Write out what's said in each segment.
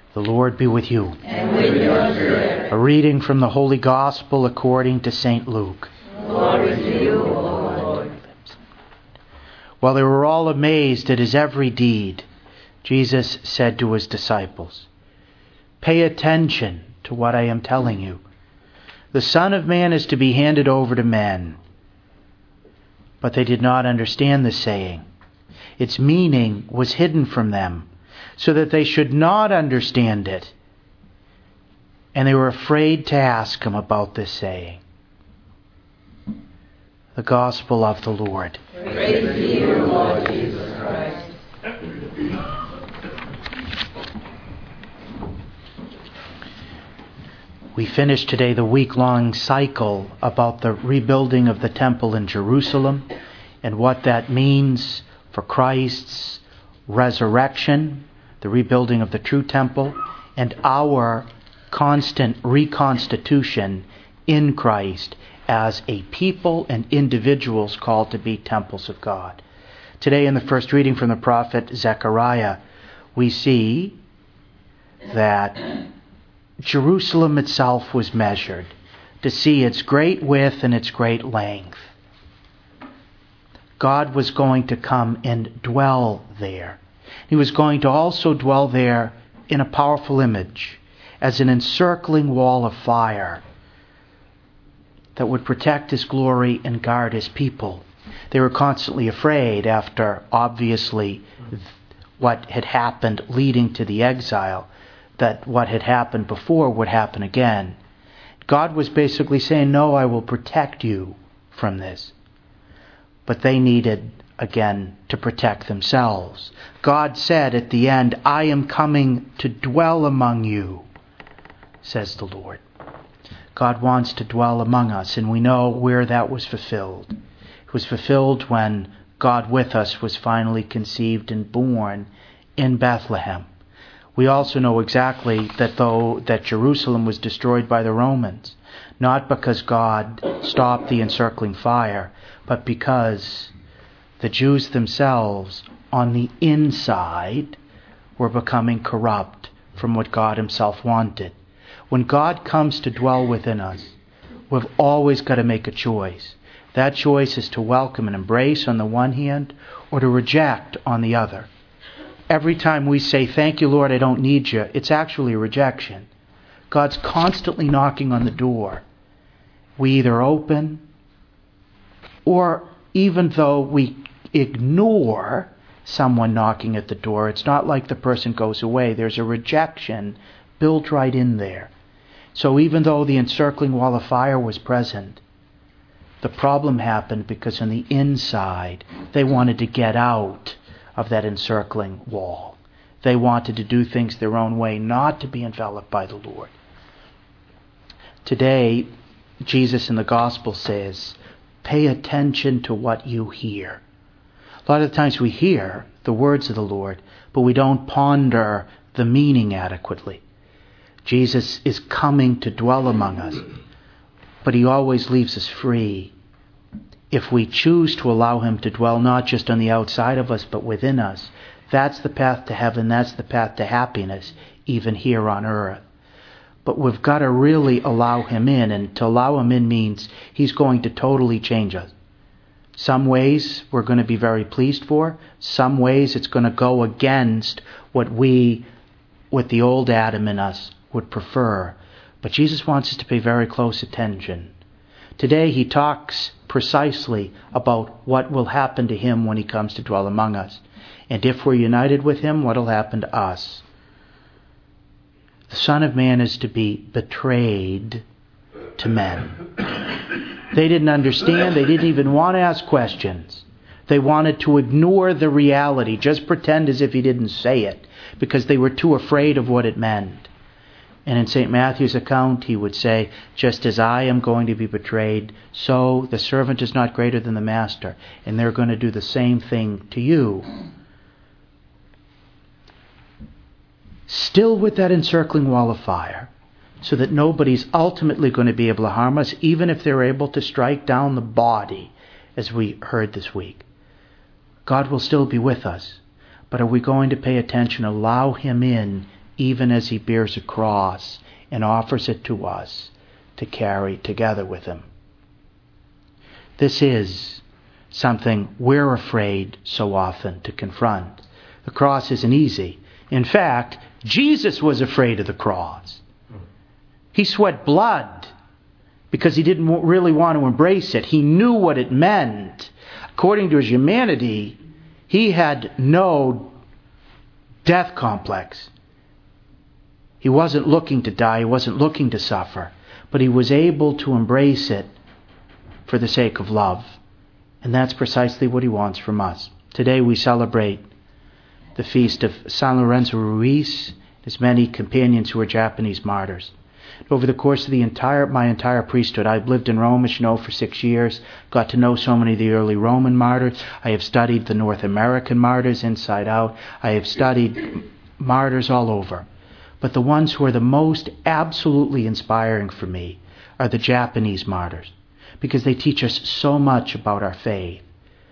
The Lord be with you. And with your spirit. A reading from the Holy Gospel according to St. Luke. Glory to you, O Lord. While they were all amazed at his every deed, Jesus said to his disciples, "Pay attention to what I am telling you. The Son of Man is to be handed over to men." But they did not understand the saying. Its meaning was hidden from them, so that they should not understand it. And they were afraid to ask him about this saying. The Gospel of the Lord. Praise to you, Lord Jesus Christ. We finished today the week-long cycle about the rebuilding of the temple in Jerusalem and what that means for Christ's resurrection, the rebuilding of the true temple, and our constant reconstitution in Christ as a people and individuals called to be temples of God. Today, in the first reading from the prophet Zechariah, we see that Jerusalem itself was measured to see its great width and its great length. God was going to come and dwell there. He was going to also dwell there in a powerful image, as an encircling wall of fire that would protect his glory and guard his people. They were constantly afraid after, obviously, what had happened leading to the exile, that what had happened before would happen again. God was basically saying, "No, I will protect you from this." But they needed, again, to protect themselves. God said at the end, "I am coming to dwell among you," says the Lord. God wants to dwell among us, and we know where that was fulfilled. It was fulfilled when God with us was finally conceived and born in Bethlehem. We also know exactly that Jerusalem was destroyed by the Romans, not because God stopped the encircling fire, but because the Jews themselves on the inside were becoming corrupt from what God himself wanted. When God comes to dwell within us, we've always got to make a choice. That choice is to welcome and embrace on the one hand, or to reject on the other. Every time we say, "Thank you, Lord, I don't need you," it's actually a rejection. God's constantly knocking on the door. We either open, or even though we ignore someone knocking at the door, it's not like the person goes away. There's a rejection built right in there. So even though the encircling wall of fire was present, the problem happened because on the inside, they wanted to get out of that encircling wall. They wanted to do things their own way, not to be enveloped by the Lord. Today, Jesus in the Gospel says, "Pay attention to what you hear." A lot of the times we hear the words of the Lord, but we don't ponder the meaning adequately. Jesus is coming to dwell among us, but he always leaves us free if we choose to allow him to dwell not just on the outside of us, but within us. That's the path to heaven. That's the path to happiness, even here on earth. But we've got to really allow him in, and to allow him in means he's going to totally change us. Some ways we're going to be very pleased for. Some ways it's going to go against what we, with the old Adam in us, would prefer. But Jesus wants us to pay very close attention. Today he talks precisely about what will happen to him when he comes to dwell among us. And if we're united with him, what will happen to us? The Son of Man is to be betrayed to men. They didn't understand. They didn't even want to ask questions. They wanted to ignore the reality, just pretend as if he didn't say it, because they were too afraid of what it meant. And in St. Matthew's account, he would say, "Just as I am going to be betrayed, so the servant is not greater than the master." And they're going to do the same thing to you. Still with that encircling wall of fire, so that nobody's ultimately going to be able to harm us, even if they're able to strike down the body, as we heard this week. God will still be with us. But are we going to pay attention, allow him in even as he bears a cross and offers it to us to carry together with him. This is something we're afraid so often to confront. The cross isn't easy. In fact, Jesus was afraid of the cross. He sweat blood because he didn't really want to embrace it. He knew what it meant. According to his humanity, he had no death complex. He wasn't looking to die. He wasn't looking to suffer. But he was able to embrace it for the sake of love. And that's precisely what he wants from us. Today we celebrate the feast of San Lorenzo Ruiz and his many companions who were Japanese martyrs. Over the course of my entire priesthood, I've lived in Rome, as you know, for 6 years, got to know so many of the early Roman martyrs. I have studied the North American martyrs inside out. I have studied martyrs all over. But the ones who are the most absolutely inspiring for me are the Japanese martyrs, because they teach us so much about our faith.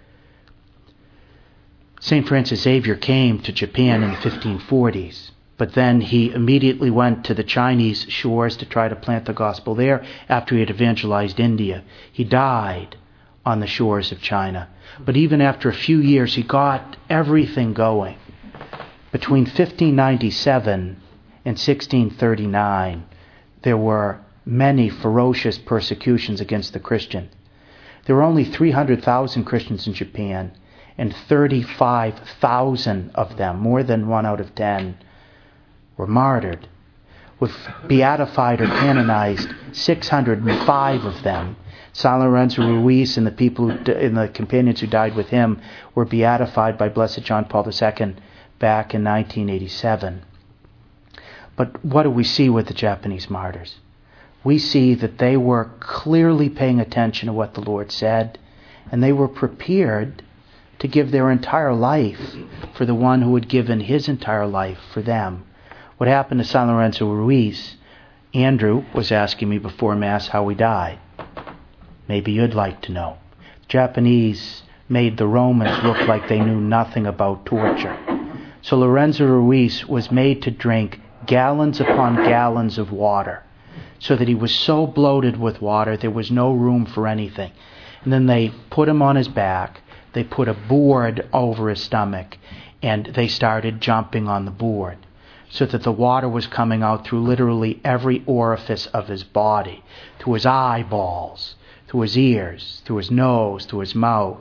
St. Francis Xavier came to Japan in the 1540s, but then he immediately went to the Chinese shores to try to plant the gospel there after he had evangelized India. He died on the shores of China. But even after a few years, he got everything going. Between 1597 and 1639, there were many ferocious persecutions against the Christians. There were only 300,000 Christians in Japan, and 35,000 of them, more than 1 out of 10, were martyred. With beatified or canonized 605 of them. San Lorenzo Ruiz and the people and the companions who died with him were beatified by Blessed John Paul II back in 1987. But what do we see with the Japanese martyrs? We see that they were clearly paying attention to what the Lord said, and they were prepared to give their entire life for the one who had given his entire life for them. What happened to San Lorenzo Ruiz? Andrew was asking me before Mass how he died. Maybe you'd like to know. The Japanese made the Romans look like they knew nothing about torture. So Lorenzo Ruiz was made to drink gallons upon gallons of water, so that he was so bloated with water there was no room for anything. And then they put him on his back, they put a board over his stomach, and they started jumping on the board, so that the water was coming out through literally every orifice of his body, through his eyeballs, through his ears, through his nose, through his mouth.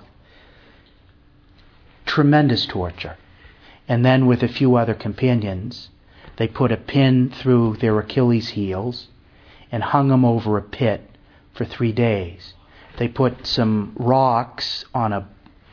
Tremendous torture. And then with a few other companions, they put a pin through their Achilles' heels and hung them over a pit for 3 days. They put some rocks on a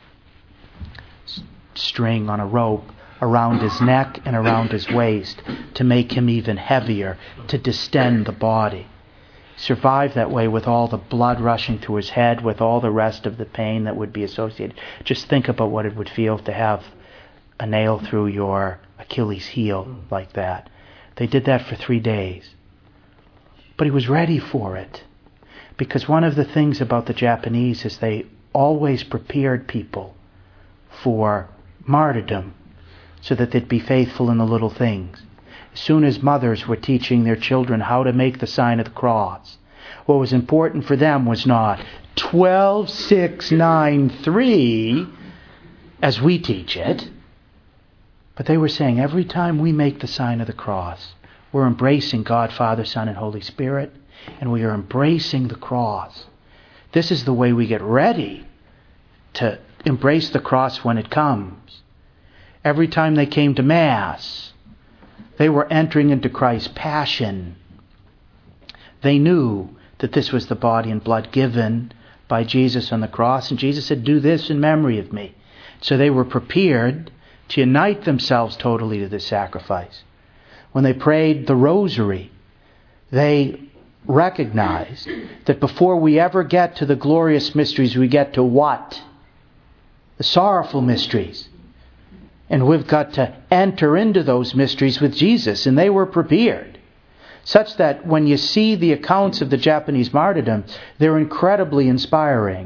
string, on a rope, around his neck and around his waist to make him even heavier, to distend the body. Survive that way with all the blood rushing through his head, with all the rest of the pain that would be associated. Just think about what it would feel to have a nail through your Achilles heel like that. They did that for 3 days. But he was ready for it. Because one of the things about the Japanese is they always prepared people for martyrdom, so that they'd be faithful in the little things. As soon as mothers were teaching their children how to make the sign of the cross, what was important for them was not 12, 6, 9, 3, as we teach it, but they were saying every time we make the sign of the cross, we're embracing God, Father, Son, and Holy Spirit, and we are embracing the cross. This is the way we get ready to embrace the cross when it comes. Every time they came to Mass, they were entering into Christ's passion. They knew that this was the body and blood given by Jesus on the cross, and Jesus said, "Do this in memory of me." So they were prepared to unite themselves totally to this sacrifice. When they prayed the rosary, they recognized that before we ever get to the glorious mysteries, we get to what? The sorrowful mysteries. And we've got to enter into those mysteries with Jesus. And they were prepared. Such that when you see the accounts of the Japanese martyrdom, they're incredibly inspiring.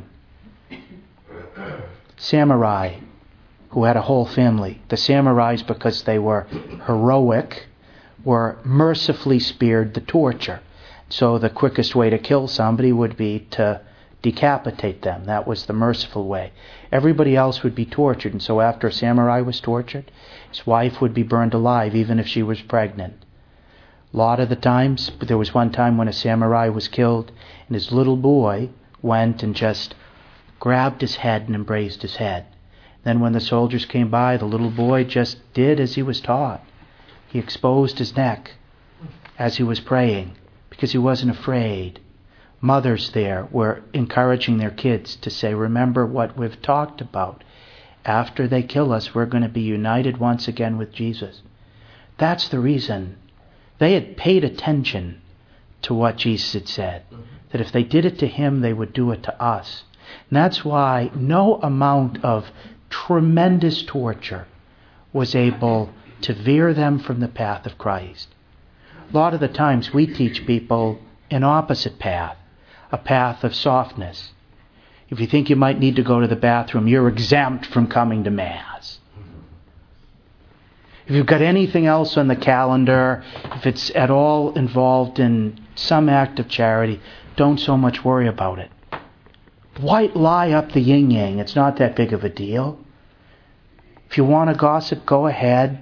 Samurai who had a whole family. The samurais, because they were heroic, were mercifully spared the torture. So the quickest way to kill somebody would be to decapitate them. That was the merciful way. Everybody else would be tortured. And so after a samurai was tortured, his wife would be burned alive even if she was pregnant. A lot of the times, there was one time when a samurai was killed and his little boy went and just grabbed his head and embraced his head. Then when the soldiers came by, the little boy just did as he was taught. He exposed his neck as he was praying because he wasn't afraid. Mothers there were encouraging their kids to say, remember what we've talked about. After they kill us, we're going to be united once again with Jesus. That's the reason. They had paid attention to what Jesus had said. That if they did it to him, they would do it to us. And that's why no amount of tremendous torture was able to veer them from the path of Christ. A lot of the times we teach people an opposite path, a path of softness. If you think you might need to go to the bathroom, you're exempt from coming to Mass. If you've got anything else on the calendar, if it's at all involved in some act of charity, don't so much worry about it. White lie up the yin-yang. It's not that big of a deal. If you want to gossip, go ahead.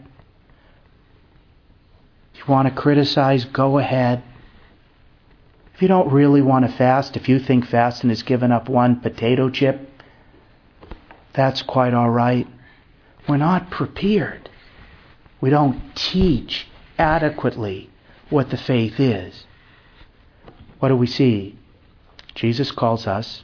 If you want to criticize, go ahead. If you don't really want to fast, if you think fasting is giving up one potato chip, that's quite all right. We're not prepared. We don't teach adequately what the faith is. What do we see? Jesus calls us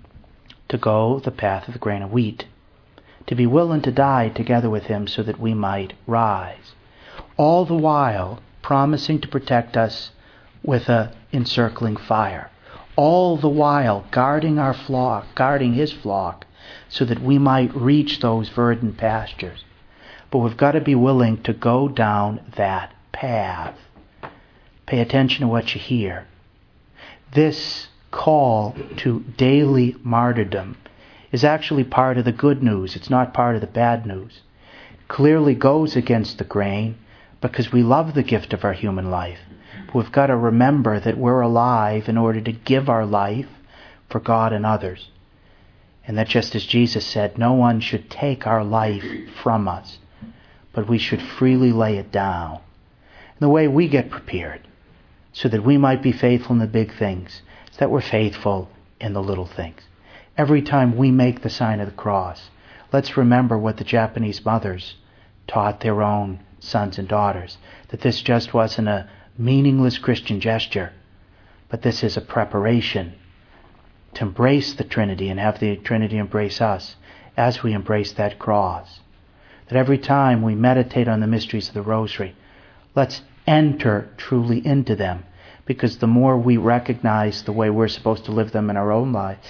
to go the path of the grain of wheat, to be willing to die together with him so that we might rise. All the while promising to protect us with an encircling fire. All the while guarding our flock, guarding his flock, so that we might reach those verdant pastures. But we've got to be willing to go down that path. Pay attention to what you hear. This call to daily martyrdom is actually part of the good news. It's not part of the bad news. It clearly goes against the grain because we love the gift of our human life. But we've got to remember that we're alive in order to give our life for God and others. And that just as Jesus said, no one should take our life from us, but we should freely lay it down. And the way we get prepared so that we might be faithful in the big things is that we're faithful in the little things. Every time we make the sign of the cross, let's remember what the Japanese mothers taught their own sons and daughters, that this just wasn't a meaningless Christian gesture, but this is a preparation to embrace the Trinity and have the Trinity embrace us as we embrace that cross. That every time we meditate on the mysteries of the Rosary, let's enter truly into them, because the more we recognize the way we're supposed to live them in our own lives,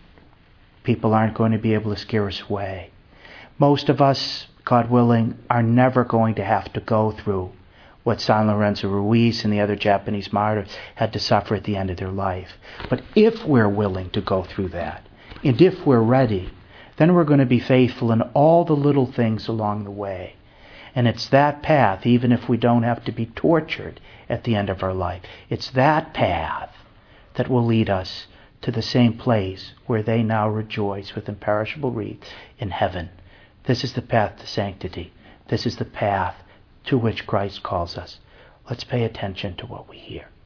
people aren't going to be able to scare us away. Most of us, God willing, are never going to have to go through what San Lorenzo Ruiz and the other Japanese martyrs had to suffer at the end of their life. But if we're willing to go through that, and if we're ready, then we're going to be faithful in all the little things along the way. And it's that path, even if we don't have to be tortured at the end of our life, it's that path that will lead us to the same place where they now rejoice with imperishable wreath in heaven. This is the path to sanctity. This is the path to which Christ calls us. Let's pay attention to what we hear.